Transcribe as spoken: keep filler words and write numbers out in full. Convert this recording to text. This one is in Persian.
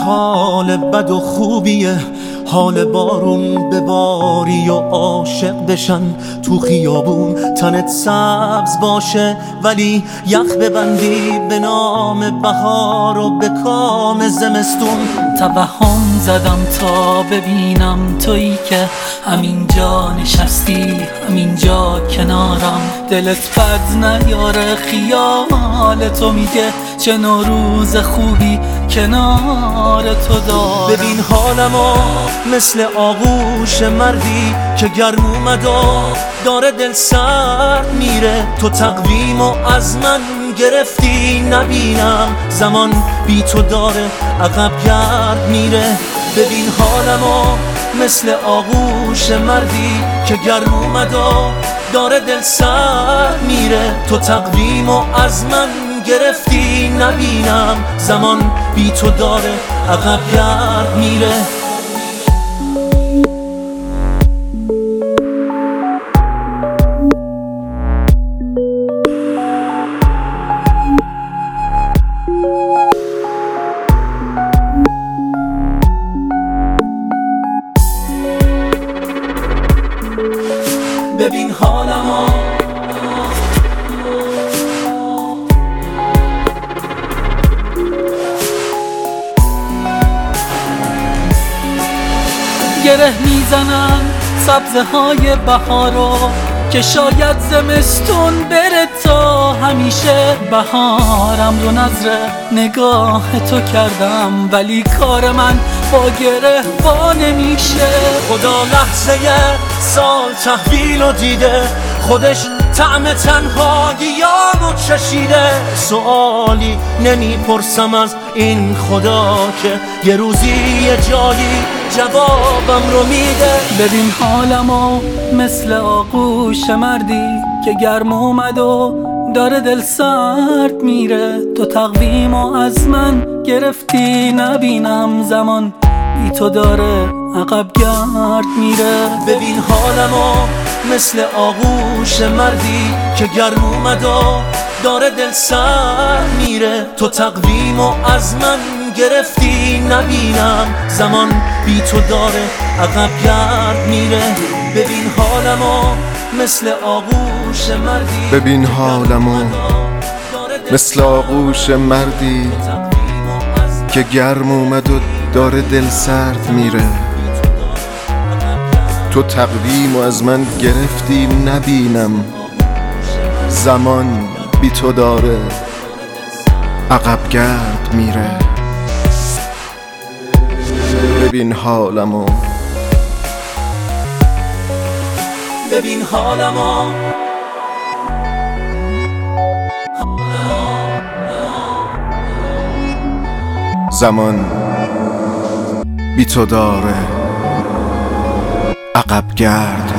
حال بد و خوبیه، حال بارون به باری و عاشق بشن تو خیابون، تنت سبز باشه ولی یخ ببندی به نام بهار و به کام زمستون. توهم زدم تا ببینم تویی که همینجا نشستی، همینجا کنارم. دلت بد نیاره، خیال تو میگه چه نوروز خوبی کنار تو دارم. ببین حالمو مثل آغوش مردی که گرم اومد و داره دل سرد میره. تو تقویمو از من گرفتی، نبینم زمان بی تو داره عقب گرد میره. ببین حالمو مثل آغوش مردی که گرم اومد و داره دل سرد میره. تو تقویمو از من گرفتی، نبینم زمان بی تو داره عقب گرد میره. ببین حالمو گره میزنن سبزه های بهارو که شاید زمستون بره تا همیشه. بهارم رو نظر نگاه تو کردم ولی کار من با گره با نمیشه. خدا لحظه سال تحویل و دیده، خودش طعم تنهاییامو چشیده. سوالی نمیپرسم از این خدا که یه روزی یه جایی جوابم رو میده. ببین حالمو مثل آغوش مردی که گرم اومد و داره دل سرد میره. تو تقویمو از من گرفتی، نبینم زمان بی تو داره عقب گرد میره. ببین حالمو مثل آغوش مردی که گرم اومد و داره دل سرد میره. تو تقویمو از من گرفتی، نبینم زمان بی تو داره عقب گرد میره. ببین حالمو مثل آغوش مردی ببین حالمو مثل آغوش مردی که گرم اومد و داره دل سرد میره. تو تقویمو از من گرفتی، نبینم زمان بی تو داره عقب گرد میره. ببین حالمو ببین حالمو زمان بی تو داره عقب گرد